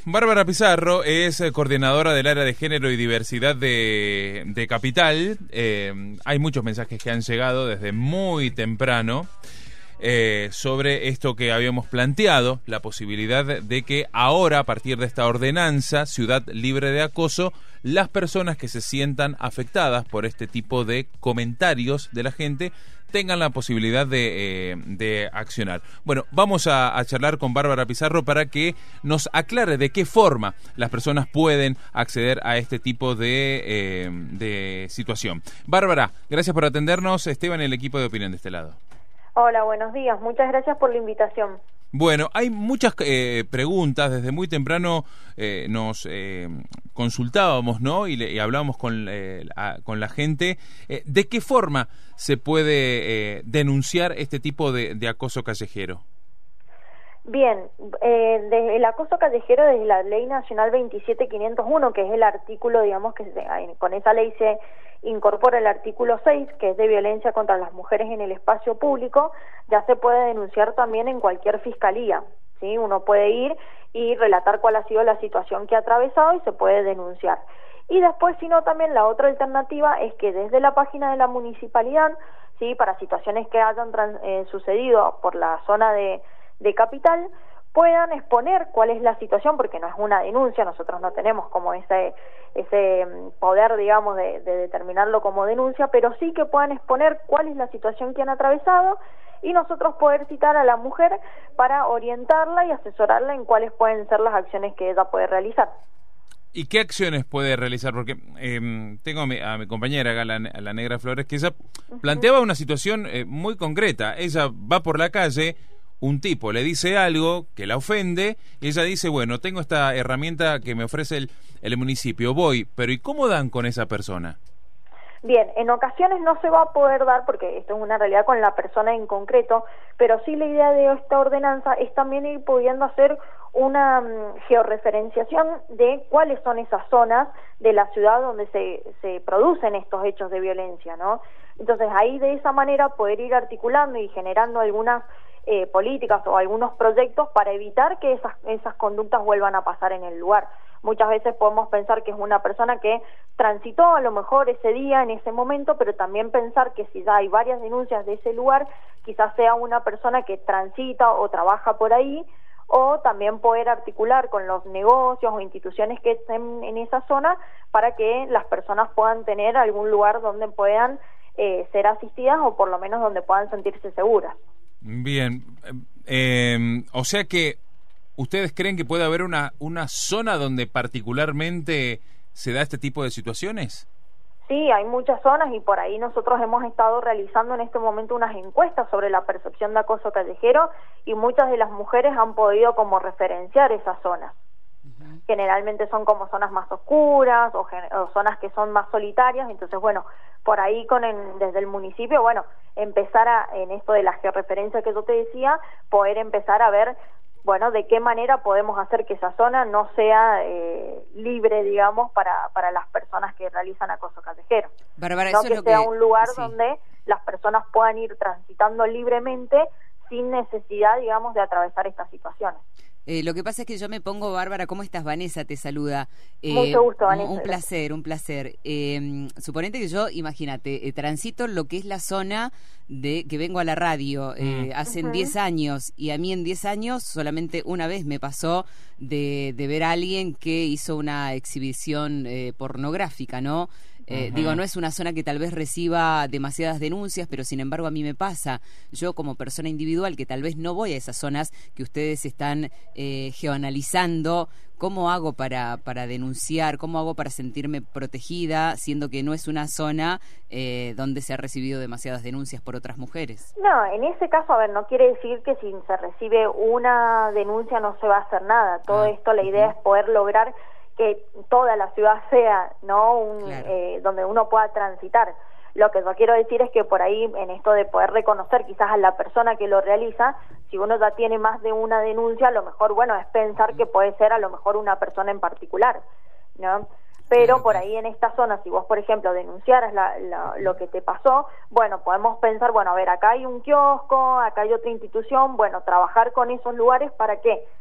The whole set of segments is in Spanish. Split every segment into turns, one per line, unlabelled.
Bárbara Pizarro es coordinadora del área de género y diversidad de Capital. Hay muchos mensajes que han llegado desde muy temprano sobre esto que habíamos planteado, la posibilidad de que ahora, a partir de esta ordenanza, Ciudad Libre de Acoso, las personas que se sientan afectadas por este tipo de comentarios de la gente tengan la posibilidad de accionar. Bueno, vamos a charlar con Bárbara Pizarro para que nos aclare de qué forma las personas pueden acceder a este tipo de situación. Bárbara, gracias por atendernos. Esteban, el equipo de opinión de este lado.
Hola, buenos días. Muchas gracias por la invitación.
Bueno, hay muchas preguntas. Desde muy temprano nos consultábamos, ¿no? Y hablábamos con la gente. ¿De qué forma se puede denunciar este tipo de acoso callejero?
Bien, el acoso callejero desde la Ley Nacional 27501, que es el artículo, digamos, con esa ley se incorpora el artículo 6, que es de violencia contra las mujeres en el espacio público, ya se puede denunciar también en cualquier fiscalía, ¿sí? Uno puede ir y relatar cuál ha sido la situación que ha atravesado y se puede denunciar. Y después, si no, también la otra alternativa es que desde la página de la municipalidad, ¿sí? Para situaciones que hayan sucedido por la zona de Capital, puedan exponer cuál es la situación, porque no es una denuncia, nosotros no tenemos como ese poder, digamos, de determinarlo como denuncia, pero sí que puedan exponer cuál es la situación que han atravesado y nosotros poder citar a la mujer para orientarla y asesorarla en cuáles pueden ser las acciones que ella puede realizar.
¿Y qué acciones puede realizar? Porque tengo a mi compañera acá, la Negra Flores, que ella planteaba una situación muy concreta. Ella va por la calle, un tipo le dice algo que la ofende y ella dice, bueno, tengo esta herramienta que me ofrece el municipio, voy, pero ¿y cómo dan con esa persona?
Bien, en ocasiones no se va a poder dar porque esto es una realidad con la persona en concreto, pero sí la idea de esta ordenanza es también ir pudiendo hacer una georreferenciación de cuáles son esas zonas de la ciudad donde se producen estos hechos de violencia, ¿no? Entonces ahí de esa manera poder ir articulando y generando algunas políticas o algunos proyectos para evitar que esas conductas vuelvan a pasar en el lugar. Muchas veces podemos pensar que es una persona que transitó a lo mejor ese día, en ese momento, pero también pensar que si ya hay varias denuncias de ese lugar, quizás sea una persona que transita o trabaja por ahí, o también poder articular con los negocios o instituciones que estén en esa zona para que las personas puedan tener algún lugar donde puedan ser asistidas o por lo menos donde puedan sentirse seguras.
Bien, o sea que ¿ustedes creen que puede haber una zona donde particularmente se da este tipo de situaciones?
Sí, hay muchas zonas y por ahí nosotros hemos estado realizando en este momento unas encuestas sobre la percepción de acoso callejero y muchas de las mujeres han podido como referenciar esas zonas. Generalmente son como zonas más oscuras o zonas que son más solitarias, entonces bueno, por ahí desde el municipio, bueno, empezar en esto de la georreferencia que yo te decía, poder empezar a ver, bueno, de qué manera podemos hacer que esa zona no sea libre, digamos, para las personas que realizan acoso callejero.
Bárbara,
no
eso
que
es lo
sea
que...
un lugar
sí.
donde las personas puedan ir transitando libremente sin necesidad, digamos, de atravesar estas situaciones.
Lo que pasa es que yo me pongo, Bárbara, ¿cómo estás? Vanessa te saluda.
Mucho gusto, Vanessa.
Un placer, un placer. Suponete que yo, imagínate, transito lo que es la zona de que vengo a la radio hace 10 años, y a mí en 10 años solamente una vez me pasó de ver a alguien que hizo una exhibición pornográfica, ¿no? Digo, no es una zona que tal vez reciba demasiadas denuncias, pero sin embargo a mí me pasa. Yo como persona individual que tal vez no voy a esas zonas que ustedes están geoanalizando, ¿cómo hago para denunciar? ¿Cómo hago para sentirme protegida, siendo que no es una zona donde se ha recibido demasiadas denuncias por otras mujeres?
No, en ese caso, a ver, no quiere decir que si se recibe una denuncia no se va a hacer nada. Todo esto, la idea es poder lograr que toda la ciudad sea, ¿no?
Claro.
Donde uno pueda transitar. Lo que yo quiero decir es que por ahí, en esto de poder reconocer quizás a la persona que lo realiza, si uno ya tiene más de una denuncia, a lo mejor, bueno, es pensar que puede ser a lo mejor una persona en particular, ¿no? Pero por ahí en esta zona, si vos, por ejemplo, denunciaras lo que te pasó, bueno, podemos pensar, bueno, a ver, acá hay un kiosco, acá hay otra institución, bueno, trabajar con esos lugares, ¿para qué?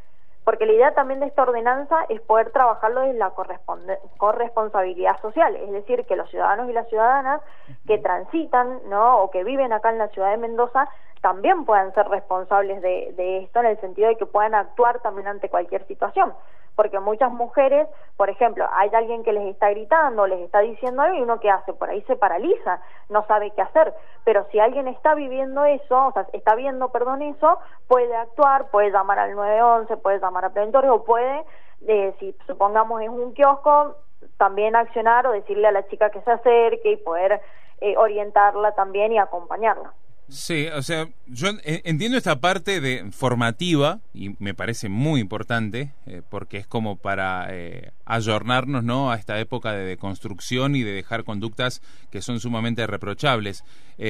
porque la idea también de esta ordenanza es poder trabajarlo desde la corresponsabilidad social, es decir, que los ciudadanos y las ciudadanas que transitan, ¿no?, o que viven acá en la ciudad de Mendoza también puedan ser responsables de esto, en el sentido de que puedan actuar también ante cualquier situación, porque muchas mujeres, por ejemplo, hay alguien que les está gritando, les está diciendo algo y uno ¿qué hace? Por ahí se paraliza, no sabe qué hacer, pero si alguien está viviendo eso, o sea, está viendo, eso, puede actuar, puede llamar al 911, puede llamar a preventores o puede, si supongamos es un kiosco, también accionar o decirle a la chica que se acerque y poder orientarla también y acompañarla.
Sí, o sea, yo entiendo esta parte de formativa y me parece muy importante porque es como para ayornarnos, ¿no?, a esta época de deconstrucción y de dejar conductas que son sumamente reprochables.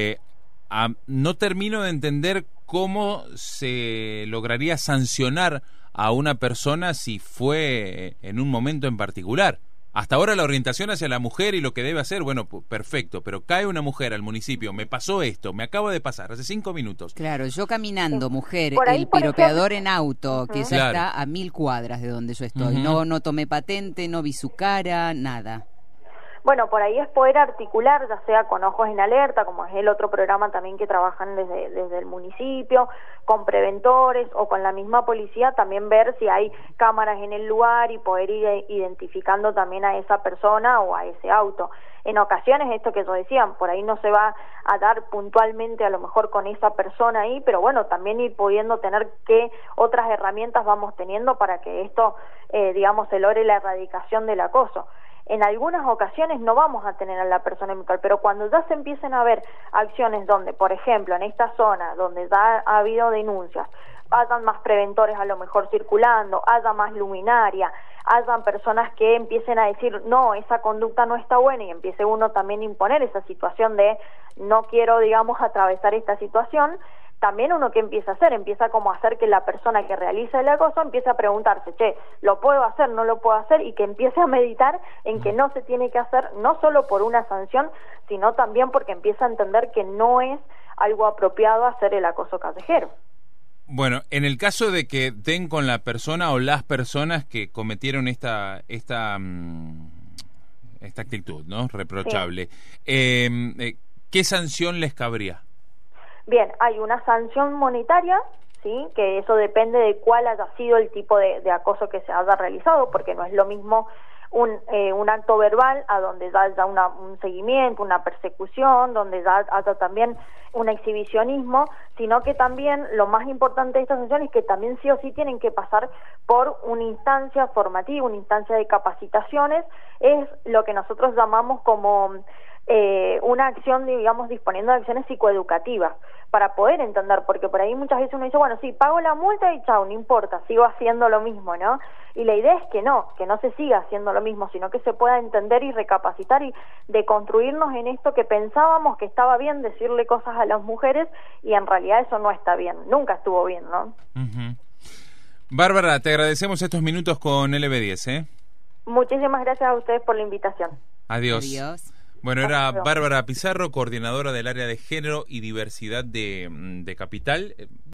No termino de entender cómo se lograría sancionar a una persona si fue en un momento en particular. Hasta ahora la orientación hacia la mujer y lo que debe hacer, bueno, perfecto, pero cae una mujer al municipio, me pasó esto, me acaba de pasar, hace 5 minutos.
Claro, yo caminando, mujer,
ahí,
el piropeador en auto, que ya
Claro.
está a 1000 cuadras de donde yo estoy, no tomé patente, no vi su cara, nada.
Bueno, por ahí es poder articular, ya sea con Ojos en Alerta, como es el otro programa también que trabajan desde el municipio, con preventores o con la misma policía, también ver si hay cámaras en el lugar y poder ir identificando también a esa persona o a ese auto. En ocasiones, esto que yo decía, por ahí no se va a dar puntualmente a lo mejor con esa persona ahí, pero bueno, también ir pudiendo tener qué otras herramientas vamos teniendo para que esto, se logre la erradicación del acoso. En algunas ocasiones no vamos a tener a la persona habitual, pero cuando ya se empiecen a ver acciones donde, por ejemplo, en esta zona donde ya ha habido denuncias, hayan más preventores a lo mejor circulando, haya más luminaria, hayan personas que empiecen a decir, no, esa conducta no está buena, y empiece uno también a imponer esa situación de no quiero, atravesar esta situación, también uno que empieza a hacer, empieza como a hacer que la persona que realiza el acoso empiece a preguntarse, ¿lo puedo hacer, no lo puedo hacer? Y que empiece a meditar en que no se tiene que hacer, no solo por una sanción, sino también porque empieza a entender que no es algo apropiado hacer el acoso callejero.
Bueno, en el caso de que den con la persona o las personas que cometieron esta actitud, ¿no?, reprochable, sí. ¿Qué sanción les cabría?
Bien, hay una sanción monetaria, ¿sí?, que eso depende de cuál haya sido el tipo de acoso que se haya realizado, porque no es lo mismo un acto verbal a donde ya haya un seguimiento, una persecución, donde ya haya también un exhibicionismo, sino que también lo más importante de esta sanción es que también sí o sí tienen que pasar por una instancia formativa, una instancia de capacitaciones, es lo que nosotros llamamos como una acción, disponiendo de acciones psicoeducativas, para poder entender, porque por ahí muchas veces uno dice, bueno, sí, pago la multa y chao, no importa, sigo haciendo lo mismo, ¿no? Y la idea es que no se siga haciendo lo mismo, sino que se pueda entender y recapacitar y deconstruirnos en esto que pensábamos que estaba bien decirle cosas a las mujeres y en realidad eso no está bien, nunca estuvo bien, ¿no?
Bárbara, te agradecemos estos minutos con LB10, ¿eh?
Muchísimas gracias a ustedes por la invitación.
Adiós.
Adiós.
Bueno, era Bárbara Pizarro, coordinadora del área de género y diversidad de Capital.